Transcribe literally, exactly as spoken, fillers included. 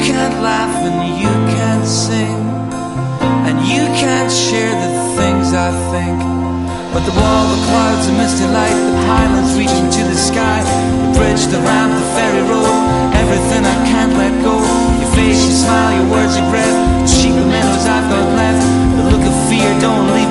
can't laugh and you can't sing, and you can't share the things I think. But the wall, the clouds, the misty light, the pylons reaching to the sky, the bridge, the ramp, the ferry road, everything I can't let go. Your face, your smile, your words, your breath, the sheep, the meadows I've got left, the look of fear, don't leave